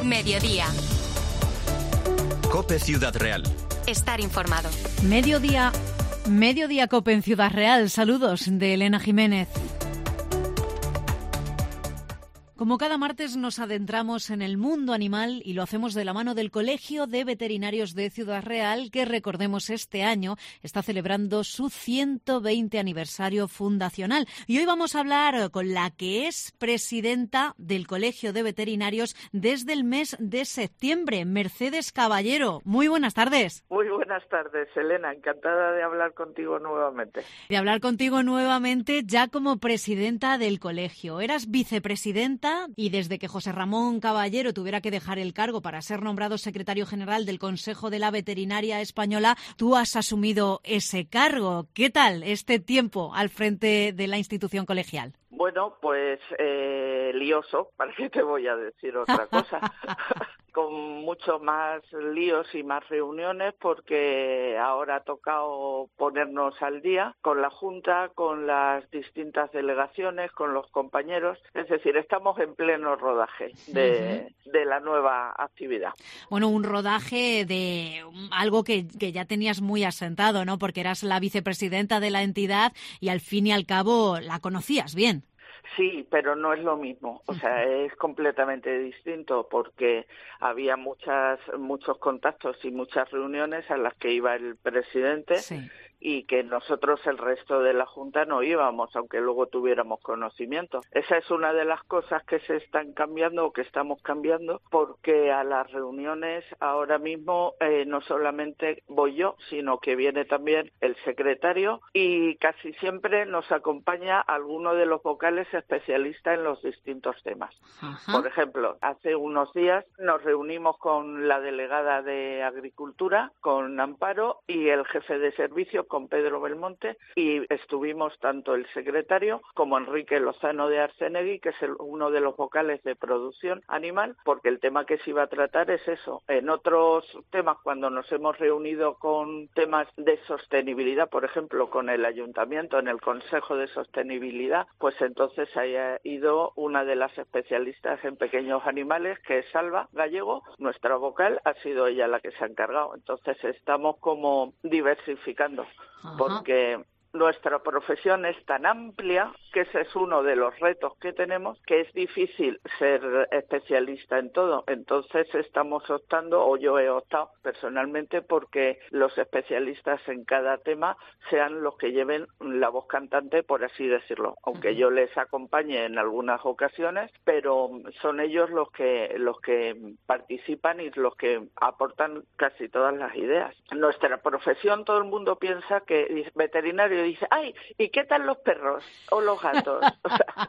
Mediodía. COPE Ciudad Real. Estar informado. Mediodía COPE en Ciudad Real. Saludos de Elena Jiménez. Como cada martes nos adentramos en el mundo animal y lo hacemos de la mano del Colegio de Veterinarios de Ciudad Real, que recordemos este año está celebrando su 120 aniversario fundacional. Y hoy vamos a hablar con la que es presidenta del Colegio de Veterinarios desde el mes de septiembre, Mercedes Caballero. Muy buenas tardes. Muy buenas tardes, Elena. Encantada de hablar contigo nuevamente. De hablar contigo nuevamente ya como presidenta del colegio. Eras vicepresidenta y desde que José Ramón Caballero tuviera que dejar el cargo para ser nombrado secretario general del Consejo de la Veterinaria Española, tú has asumido ese cargo. ¿Qué tal este tiempo al frente de la institución colegial? Bueno, pues lioso, ¿para qué te voy a decir otra cosa? Con mucho más líos y más reuniones, porque ahora ha tocado ponernos al día con la Junta, con las distintas delegaciones, con los compañeros. Es decir, estamos en pleno rodaje de la nueva actividad. Bueno, un rodaje de algo que ya tenías muy asentado, ¿no? Porque eras la vicepresidenta de la entidad y al fin y al cabo la conocías bien. Sí, pero no es lo mismo, o sea, es completamente distinto porque había muchos contactos y muchas reuniones a las que iba el presidente. Sí. Y que nosotros, el resto de la Junta, no íbamos, aunque luego tuviéramos conocimiento. Esa es una de las cosas que se están cambiando o que estamos cambiando, porque a las reuniones ahora mismo no solamente voy yo, sino que viene también el secretario y casi siempre nos acompaña alguno de los vocales especialistas en los distintos temas. Ajá. Por ejemplo, hace unos días nos reunimos con la delegada de Agricultura, con Amparo, y el jefe de servicio, con Pedro Belmonte, y estuvimos tanto el secretario como Enrique Lozano de Arcenegui, que es uno de los vocales de producción animal, porque el tema que se iba a tratar es eso. En otros temas, cuando nos hemos reunido con temas de sostenibilidad, por ejemplo, con el ayuntamiento en el Consejo de Sostenibilidad, pues entonces haya ido una de las especialistas en pequeños animales, que es Salva Gallego, nuestra vocal, ha sido ella la que se ha encargado. Entonces estamos como diversificando. Ajá. Porque nuestra profesión es tan amplia que ese es uno de los retos que tenemos, que es difícil ser especialista en todo. Entonces estamos optando, o yo he optado personalmente, porque los especialistas en cada tema sean los que lleven la voz cantante, por así decirlo, aunque yo les acompañe en algunas ocasiones, pero son ellos los que participan y los que aportan casi todas las ideas. Nuestra profesión, todo el mundo piensa que veterinario dice, ay, ¿y qué tal los perros o los gatos? O sea,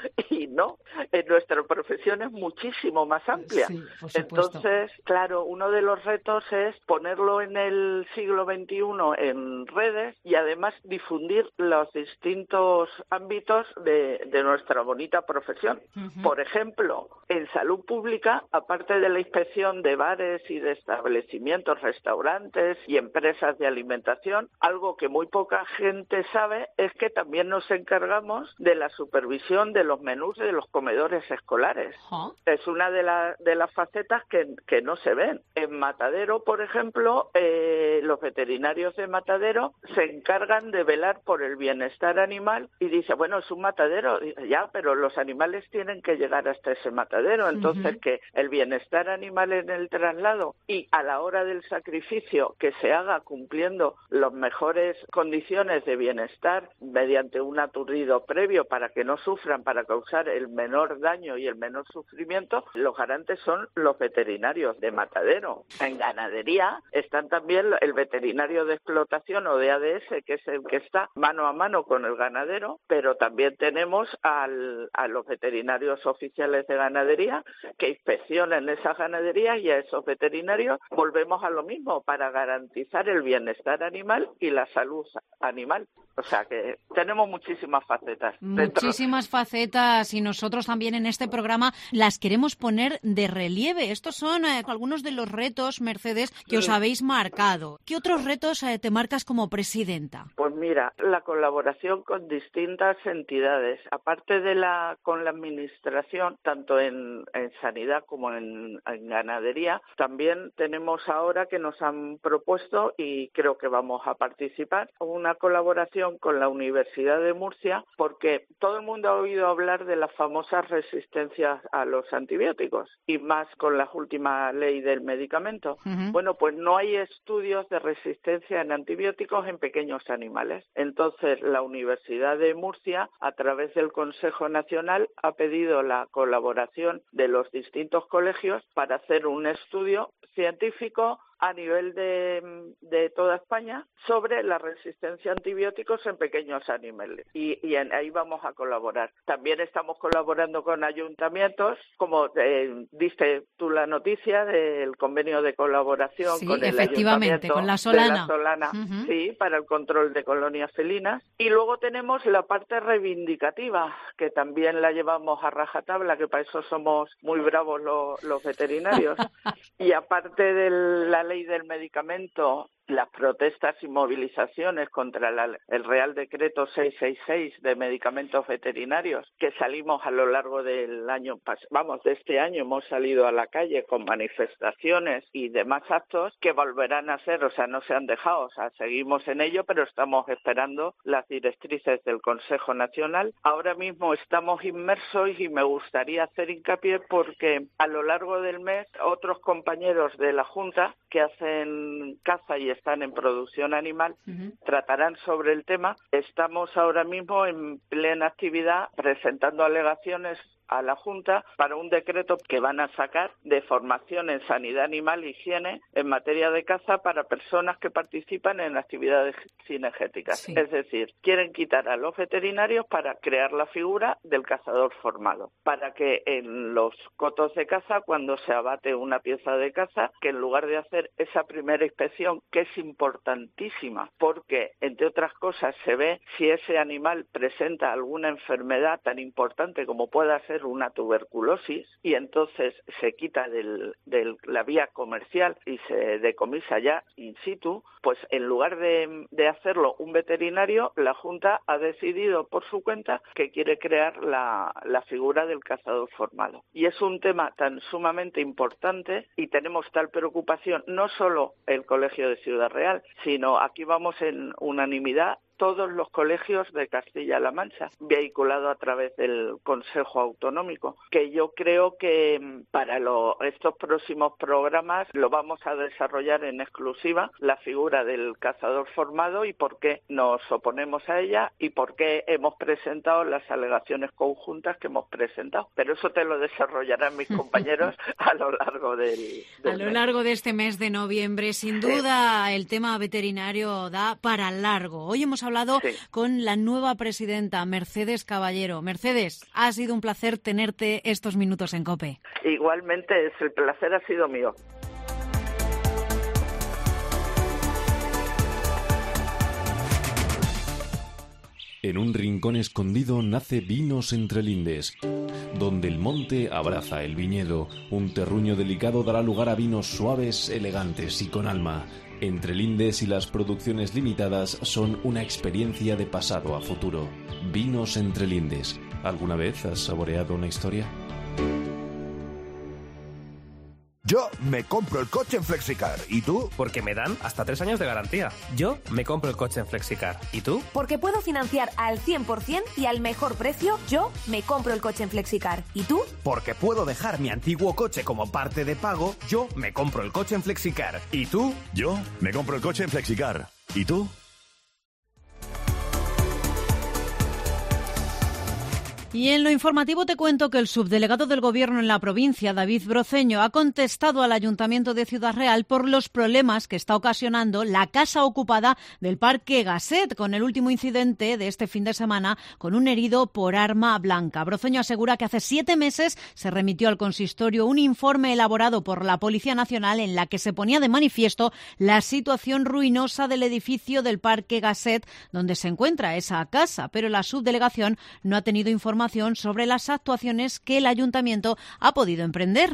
y no, nuestra profesión es muchísimo más amplia. Sí, entonces, claro, uno de los retos es ponerlo en el siglo XXI en redes y además difundir los distintos ámbitos de nuestra bonita profesión. Por ejemplo, en salud pública, aparte de la inspección de bares y de establecimientos, restaurantes y empresas de alimentación, algo que muy poca gente sabe es que también nos encargamos de la supervisión de los menús de los comedores escolares. Es una de las facetas que no se ven. En Matadero, por ejemplo, los veterinarios de Matadero se encargan de velar por el bienestar animal y dice, bueno, es un matadero, ya, pero los animales tienen que llegar hasta ese matadero. Entonces, que el bienestar animal en el traslado y a la hora del sacrificio que se haga cumpliendo las mejores condiciones de bienestar mediante un aturdido previo para que no sufran, para causar el menor daño y el menor sufrimiento, los garantes son los veterinarios de matadero. En ganadería están también el veterinario de explotación o de ADS, que es el que está mano a mano con el ganadero, pero también tenemos a los veterinarios oficiales de ganadería que inspeccionan esas ganaderías, y a esos veterinarios volvemos a lo mismo para garantizar el bienestar animal y la salud animal. O sea que tenemos muchísimas facetas. Muchísimas facetas, y nosotros también en este programa las queremos poner de relieve. Estos son algunos de los retos, Mercedes, que os habéis marcado. ¿Qué otros retos te marcas como presidenta? Pues mira, la colaboración con distintas entidades, aparte de con la administración, tanto en sanidad como en ganadería, también tenemos ahora que nos han propuesto, y creo que vamos a participar, una colaboración con la Universidad de Murcia, porque todo el mundo ha oído hablar de las famosas resistencias a los antibióticos, y más con la última ley del medicamento. Bueno, pues no hay estudios de resistencia en antibióticos en pequeños animales. Entonces, la Universidad de Murcia, a través del Consejo Nacional, ha pedido la colaboración de los distintos colegios para hacer un estudio científico a nivel de toda España sobre la resistencia a antibióticos en pequeños animales, y ahí vamos a colaborar. También estamos colaborando con ayuntamientos, como diste tú la noticia del convenio de colaboración con el ayuntamiento con la Solana. De la Solana, sí, para el control de colonias felinas. Y luego tenemos la parte reivindicativa, que también la llevamos a rajatabla, que para eso somos muy bravos los veterinarios. Y aparte de la ley del medicamento, las protestas y movilizaciones contra el Real Decreto 666 de medicamentos veterinarios, que salimos a lo largo del año, de este año hemos salido a la calle con manifestaciones y demás actos que volverán a ser, o sea, no se han dejado, o sea, seguimos en ello, pero estamos esperando las directrices del Consejo Nacional. Ahora mismo estamos inmersos, y me gustaría hacer hincapié porque a lo largo del mes otros compañeros de la Junta que hacen caza y están en producción animal tratarán sobre el tema. Estamos ahora mismo en plena actividad presentando alegaciones a la Junta para un decreto que van a sacar de formación en sanidad animal e higiene en materia de caza para personas que participan en actividades cinegéticas. Sí. Es decir, quieren quitar a los veterinarios para crear la figura del cazador formado, para que en los cotos de caza, cuando se abate una pieza de caza, que en lugar de hacer esa primera inspección, que es importantísima, porque entre otras cosas se ve si ese animal presenta alguna enfermedad tan importante como pueda ser una tuberculosis, y entonces se quita de la vía comercial y se decomisa ya in situ, pues en lugar de hacerlo un veterinario, la Junta ha decidido por su cuenta que quiere crear la figura del cazador formado. Y es un tema tan sumamente importante, y tenemos tal preocupación, no solo el Colegio de Ciudad Real, sino aquí vamos en unanimidad todos los colegios de Castilla-La Mancha, vehiculado a través del Consejo Autonómico, que yo creo que para estos próximos programas lo vamos a desarrollar en exclusiva, la figura del cazador formado, y por qué nos oponemos a ella y por qué hemos presentado las alegaciones conjuntas que hemos presentado. Pero eso te lo desarrollarán mis compañeros a lo largo largo de este mes de noviembre. Sin duda, el tema veterinario da para largo. Hoy hemos hablado con la nueva presidenta, Mercedes Caballero. Mercedes, ha sido un placer tenerte estos minutos en COPE. Igualmente, el placer ha sido mío. En un rincón escondido nace Vinos Entre Lindes, donde el monte abraza el viñedo. Un terruño delicado dará lugar a vinos suaves, elegantes y con alma. Entre Lindes y las producciones limitadas son una experiencia de pasado a futuro. Vinos Entre Lindes. ¿Alguna vez has saboreado una historia? Yo me compro el coche en Flexicar. ¿Y tú? Porque me dan hasta 3 años de garantía. Yo me compro el coche en Flexicar. ¿Y tú? Porque puedo financiar al 100% y al mejor precio. Yo me compro el coche en Flexicar. ¿Y tú? Porque puedo dejar mi antiguo coche como parte de pago. Yo me compro el coche en Flexicar. ¿Y tú? Yo me compro el coche en Flexicar. ¿Y tú? Y en lo informativo te cuento que el subdelegado del Gobierno en la provincia, David Broceño, ha contestado al Ayuntamiento de Ciudad Real por los problemas que está ocasionando la casa ocupada del Parque Gasset, con el último incidente de este fin de semana con un herido por arma blanca. Broceño asegura que hace 7 meses se remitió al consistorio un informe elaborado por la Policía Nacional en la que se ponía de manifiesto la situación ruinosa del edificio del Parque Gasset donde se encuentra esa casa, pero la subdelegación no ha tenido información sobre las actuaciones que el Ayuntamiento ha podido emprender.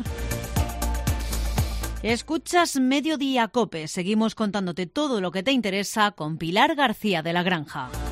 Escuchas Mediodía COPE. Seguimos contándote todo lo que te interesa con Pilar García de la Granja.